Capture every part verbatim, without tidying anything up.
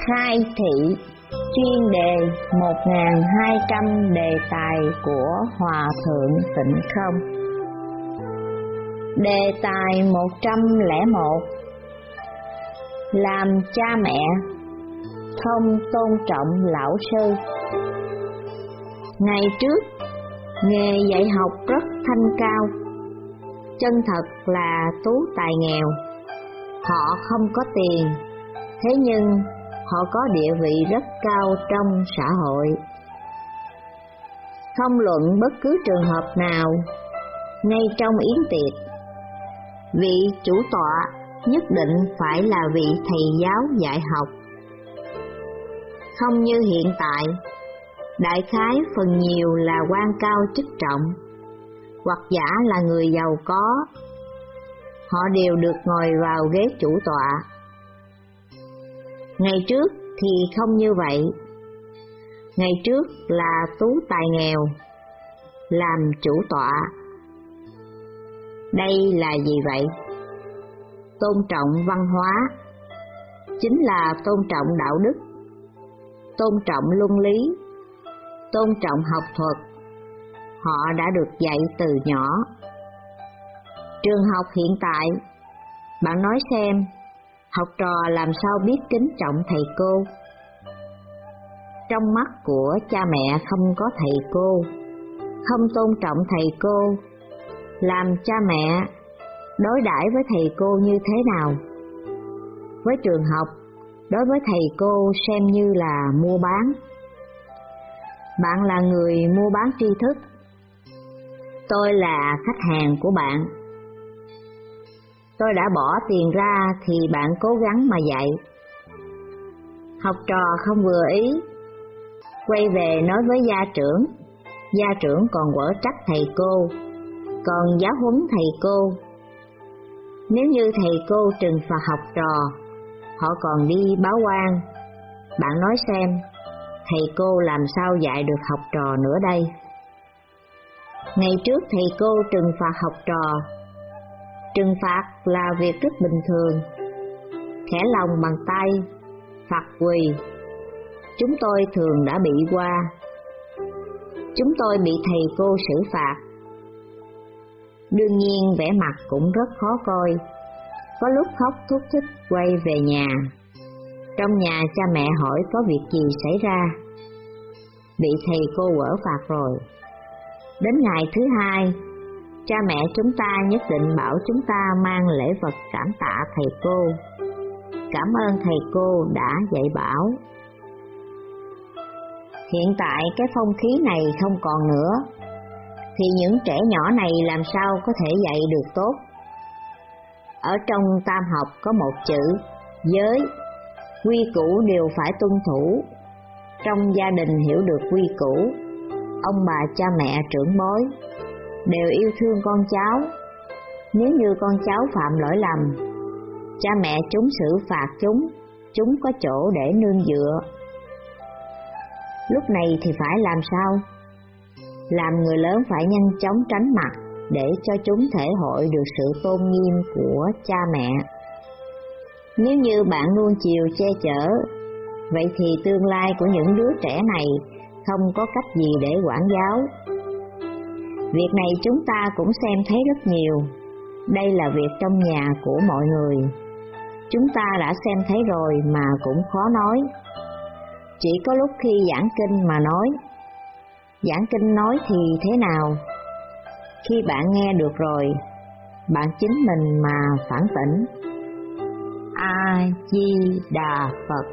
Khai thị chuyên đề một nghìn hai trăm đề tài của Hòa Thượng Tịnh Không. Đề tài một trăm lẻ một. Làm cha mẹ không tôn trọng lão sư. Ngày trước, nghề dạy học rất thanh cao, chân thật là tú tài nghèo. Họ không có tiền, thế nhưng họ có địa vị rất cao trong xã hội. Không luận bất cứ trường hợp nào, ngay trong yến tiệc, vị chủ tọa nhất định phải là vị thầy giáo dạy học. Không như hiện tại, đại khái phần nhiều là quan cao chức trọng, hoặc giả là người giàu có. Họ đều được ngồi vào ghế chủ tọa. Ngày trước thì không như vậy. Ngày trước là tú tài nghèo, làm chủ tọa. Đây là gì vậy? Tôn trọng văn hóa, chính là tôn trọng đạo đức, tôn trọng luân lý, tôn trọng học thuật. Họ đã được dạy từ nhỏ. Trường học hiện tại, bạn nói xem, học trò làm sao biết kính trọng thầy cô? Trong mắt của cha mẹ không có thầy cô, không tôn trọng thầy cô, làm cha mẹ đối đãi với thầy cô như thế nào? Với trường học, đối với thầy cô xem như là mua bán. Bạn là người mua bán tri thức, tôi là khách hàng của bạn. Tôi đã bỏ tiền ra thì bạn cố gắng mà dạy. Học trò không vừa ý, quay về nói với gia trưởng, gia trưởng còn quở trách thầy cô, còn giáo huấn thầy cô. Nếu như thầy cô trừng phạt học trò, họ còn đi báo quan. Bạn nói xem, thầy cô làm sao dạy được học trò nữa đây? Ngày trước thầy cô trừng phạt học trò, trừng phạt là việc rất bình thường. Khẽ lòng bằng tay, phạt quỳ, chúng tôi thường đã bị qua. Chúng tôi bị thầy cô xử phạt. Đương nhiên vẻ mặt cũng rất khó coi, có lúc khóc thút thít quay về nhà. Trong nhà cha mẹ hỏi có việc gì xảy ra. Bị thầy cô quở phạt rồi. Đến ngày thứ hai, cha mẹ chúng ta nhất định bảo chúng ta mang lễ vật cảm tạ thầy cô. Cảm ơn thầy cô đã dạy bảo. Hiện tại cái phong khí này không còn nữa, thì những trẻ nhỏ này làm sao có thể dạy được tốt? Ở trong tam học có một chữ giới, quy củ đều phải tuân thủ. Trong gia đình hiểu được quy củ, ông bà cha mẹ trưởng bối đều yêu thương con cháu. Nếu như con cháu phạm lỗi lầm, cha mẹ chúng xử phạt chúng, chúng có chỗ để nương dựa. Lúc này thì phải làm sao? Làm người lớn phải nhanh chóng tránh mặt để cho chúng thể hội được sự tôn nghiêm của cha mẹ. Nếu như bạn nuông chiều che chở, vậy thì tương lai của những đứa trẻ này không có cách gì để quản giáo. Việc này chúng ta cũng xem thấy rất nhiều. Đây là việc trong nhà của mọi người. Chúng ta đã xem thấy rồi mà cũng khó nói. Chỉ có lúc khi giảng kinh mà nói. Giảng kinh nói thì thế nào? Khi bạn nghe được rồi, bạn chính mình mà phản tỉnh. A Di Đà Phật.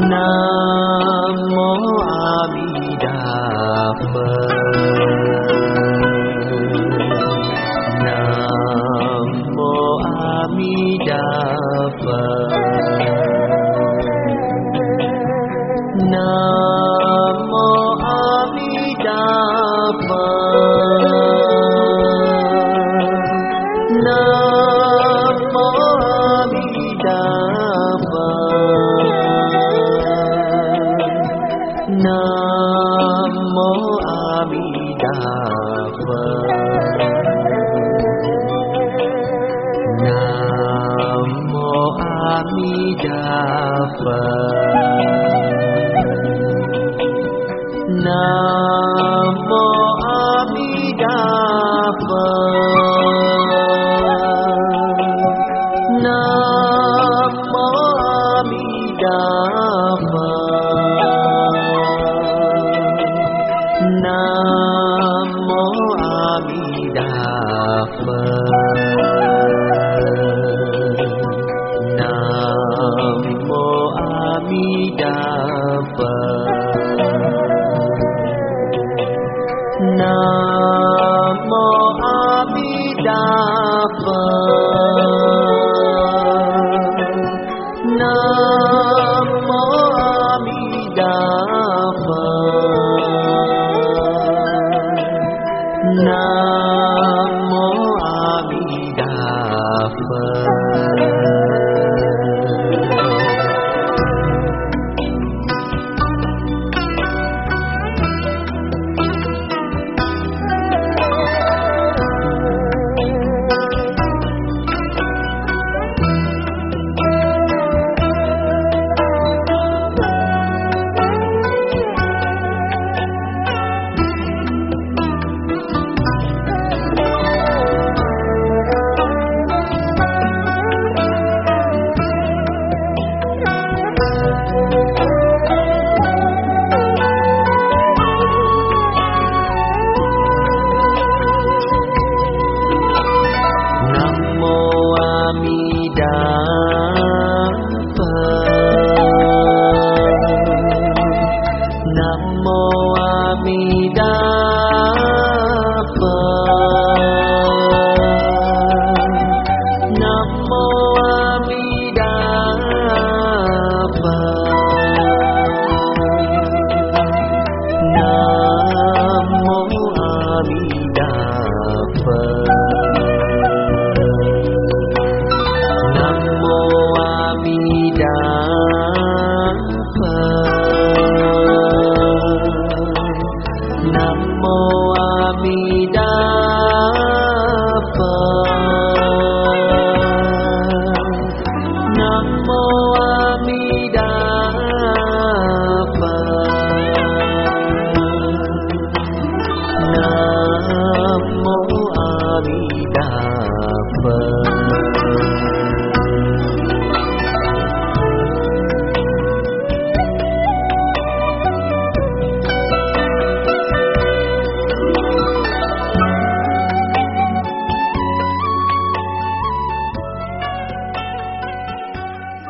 Nam mô A Di Đà Phật. Nam mô A Di Đà Phật. Nam mô A Di Đà Phật. Nam mô A Di Đà Phật. Nam mô A Di Đà Phật. Nam mô A Di Đà Phật. Nam mô A Di Đà Phật. Nam mô A Di Đà Phật.